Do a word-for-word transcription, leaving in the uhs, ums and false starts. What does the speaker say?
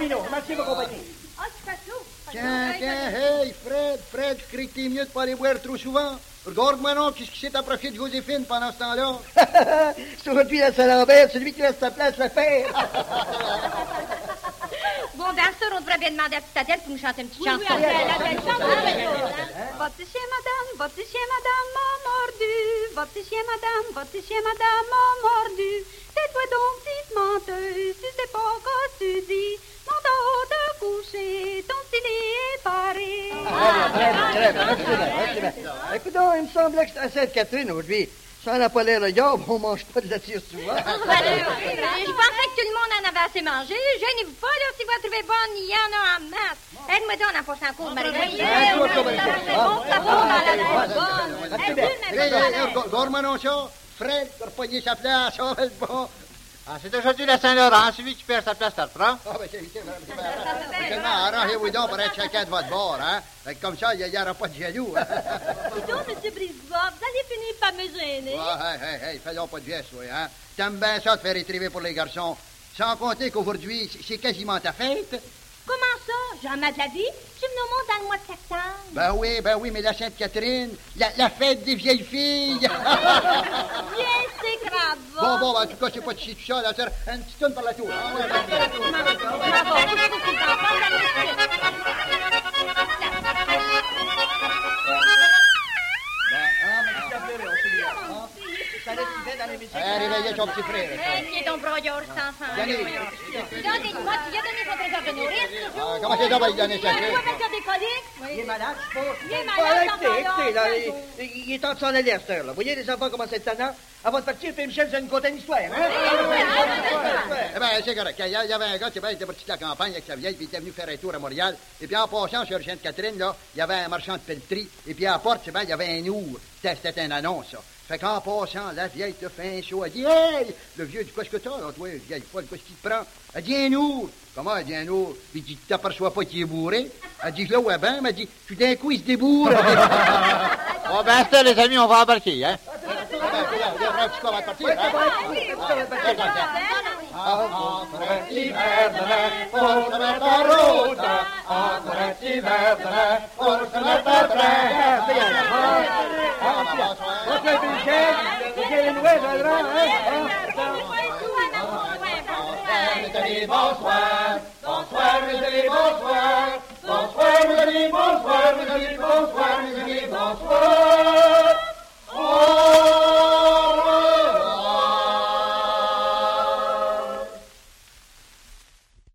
Domino, merci ma compagnie. Ah, tu fais ça? Tiens, tiens, hey, Fred, Fred, je crie que t'es mieux de pas aller boire trop souvent. Regarde-moi non, qu'est-ce qui s'est approché de Joséphine pendant ce temps-là? C'est aujourd'hui la Saint-Lambert, celui qui laisse sa place la faire. Bon, bien sûr, on devrait bien demander à petite Adèle pour nous chanter une petite Oui, chanson. oui, Adèle, Adèle, chante avec nous, Votre chien, madame, votre chien, madame m'a mordu. Votre chien, madame, votre chien, madame m'a mordu. Tais-toi donc, petite menteuse, tu sais pas quoi tu dis. Mon dos de coucher, ton petit lit est paré. Écoute donc, il me semblait que c'était à Sainte-Catherine aujourd'hui. Ça n'a pas l'air de garde, on mange pas de la tire souvent. Je pensais que tout le monde en avait assez mangé. Gênez-vous pas, là, si vous la trouvez bonne, il y en a en masse. Aide-moi donc en passant en cours, Marie-Louise. Regarde-moi non ça. Fred, t'as repogné sa place, ça va être bon. Ah, c'est aujourd'hui la Saint-Laurent. Celui qui perd sa place, t'as le prends. Ah, ben, c'est seulement arrangez-vous donc pour être chacun de votre bord, hein. Fait que comme ça, il n'y aura pas de jaloux, hein. Dis donc, M. Brisebois, vous allez finir par me gêner. Ah, hey, hey, hey, fais donc pas de geste, oui, hein. T'aimes bien ça de faire étriver pour les garçons. Sans compter qu'aujourd'hui, c'est quasiment ta fête. Comment ça? Jamais de la vie? Je suis venu au monde dans le mois de septembre. Ben oui, ben oui, mais la Sainte-Catherine, la, la fête des vieilles filles. Bien, c'est grave. Bon, bon, en tout cas, c'est pas de chier tout ça, là, ça, une petite tonne par la tour. Hein, ouais, Hey, réveillez ton petit frère. Tiens ton broyeur, cet enfant. Yannick. Dis donc, dis-moi, tu lui as donné son trésor de nourrice, toujours? Ah, comment c'est ça, va lui donner ça? Tu vois, avec des coliques? Il est malade, je pense. Il est Bah, malade, écoutez, dans écoutez, là, ton il, il est temps de s'en aller à cette heure, là. Vous voyez les enfants comment c'est tannant? Avant de partir, P. Michel, vous allez nous conter une histoire, hein? Eh bien, c'est correct. Il y a- il y avait un gars qui ben, était parti de la campagne avec sa vieille, puis il était venu faire un tour à Montréal. Et puis en passant sur Sainte-Catherine, là, il y avait un marchand de pelleterie. Et puis à la porte, c'est ben, il y avait un ours. C'était c'était une annonce, ça. Fait qu'en passant, la vieille te fait un show. Elle dit, hey! Le vieux dit, qu'est-ce que t'as, là, toi, vieille folle, qu'est-ce qu'il te prend? Elle dit, un ours. Comment, elle dit, un ours? Puis il dit, tu t'aperçois pas qu'il est bourré? Elle dit, là, ouais, ben, elle dit, tout d'un coup, il se débourre. Bon, ben, c'était, les amis, on va embarquer, hein. On va partir, hein? Entre un petit verre de lait pour se mettre en route, entre un petit verre de lait pour se mettre en train. Bonsoir, P. Michel. Vous avez une nouvelle, là, hein? Mes amis, bonsoir, bonsoir, mes amis, bonsoir, bonsoir, mes amis, bonsoir, mes amis, bonsoir, mes amis, bonsoir.